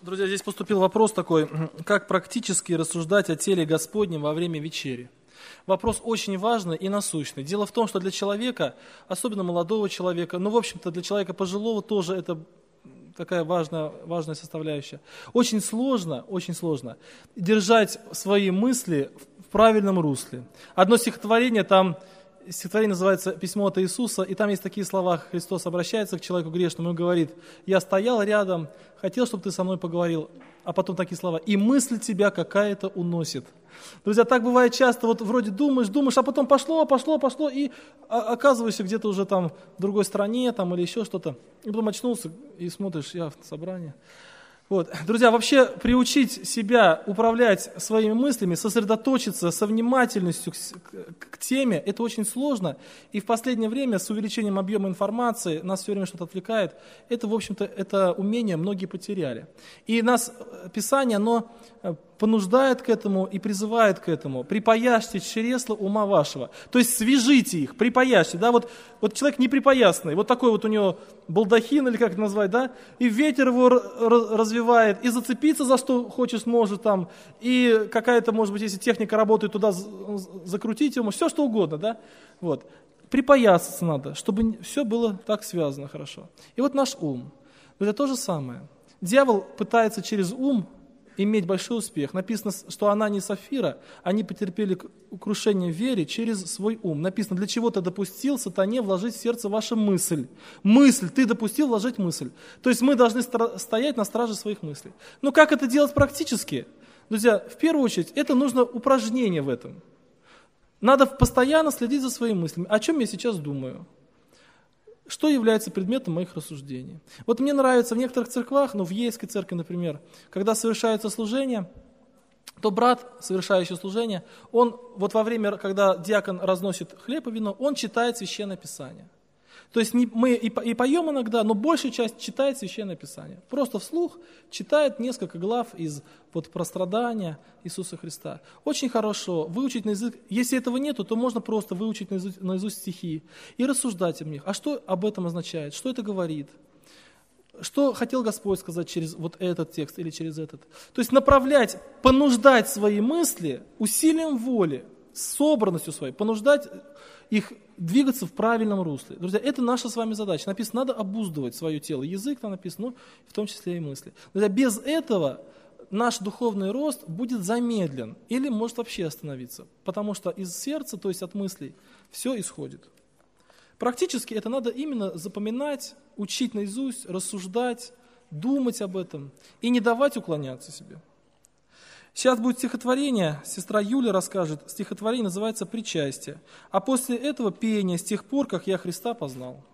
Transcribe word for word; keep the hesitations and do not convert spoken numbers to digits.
Друзья, здесь поступил вопрос такой, как практически рассуждать о теле Господнем во время вечери. Вопрос очень важный и насущный. Дело в том, что для человека, особенно молодого человека, ну, в общем-то, для человека пожилого тоже это такая важная, важная составляющая. Очень сложно, очень сложно держать свои мысли в правильном русле. Одно стихотворение там, стихотворение называется «Письмо от Иисуса», и там есть такие слова, Христос обращается к человеку грешному и говорит: «Я стоял рядом, хотел, чтобы ты со мной поговорил», а потом такие слова: «И мысль тебя какая-то уносит». Друзья, так бывает часто, вот вроде думаешь, думаешь, а потом пошло, пошло, пошло, и оказываешься где-то уже там в другой стране там, или еще что-то, и потом очнулся и смотришь, я в собрании. Вот. Друзья, вообще приучить себя управлять своими мыслями, сосредоточиться со внимательностью к, к теме, это очень сложно. И в последнее время с увеличением объема информации, нас все время что-то отвлекает, это, в общем-то, это умение многие потеряли. И нас Писание, оно понуждает к этому и призывает к этому. «Припояжьте чресла ума вашего». То есть свяжите их, припояжьте. Да? Вот, вот человек неприпоясанный, вот такой вот у него балдахин, или как это назвать, да? И ветер его развивает, и зацепиться за что хочешь может там, и какая-то, может быть, если техника работает, туда закрутить ему, все что угодно. Да? Вот. Припоясаться надо, чтобы все было так связано хорошо. И вот наш ум. Это то же самое. Дьявол пытается через ум иметь большой успех. Написано, что Анания и Сафира, они потерпели крушение в вере через свой ум. Написано, для чего ты допустил сатане вложить в сердце вашу мысль. Мысль, ты допустил вложить мысль. То есть мы должны стоять на страже своих мыслей. Но как это делать практически? Друзья, в первую очередь, это нужно упражнение в этом. Надо постоянно следить за своими мыслями. О чем я сейчас думаю? Что является предметом моих рассуждений? Вот мне нравится в некоторых церквах, ну в Ейской церкви, например, когда совершается служение, то брат, совершающий служение, он вот во время, когда диакон разносит хлеб и вино, он читает Священное Писание. То есть не, мы и, и поем иногда, но большая часть читает Священное Писание. Просто вслух читает несколько глав из вот, про страдания Иисуса Христа. Очень хорошо выучить наизусть. Если этого нету, то можно просто выучить наизусть, наизусть стихи и рассуждать о них. А что об этом означает? Что это говорит? Что хотел Господь сказать через вот этот текст или через этот? То есть направлять, понуждать свои мысли усилием воли, собранностью своей, понуждать их двигаться в правильном русле. Друзья, это наша с вами задача. Написано, надо обуздывать свое тело. Язык там написано, ну, в том числе и мысли. Друзья, без этого наш духовный рост будет замедлен или может вообще остановиться. Потому что из сердца, то есть от мыслей, все исходит. Практически это надо именно запоминать, учить наизусть, рассуждать, думать об этом и не давать уклоняться себе. Сейчас будет стихотворение, сестра Юля расскажет, стихотворение называется «Причастие», а после этого пение «С тех пор, как я Христа познал».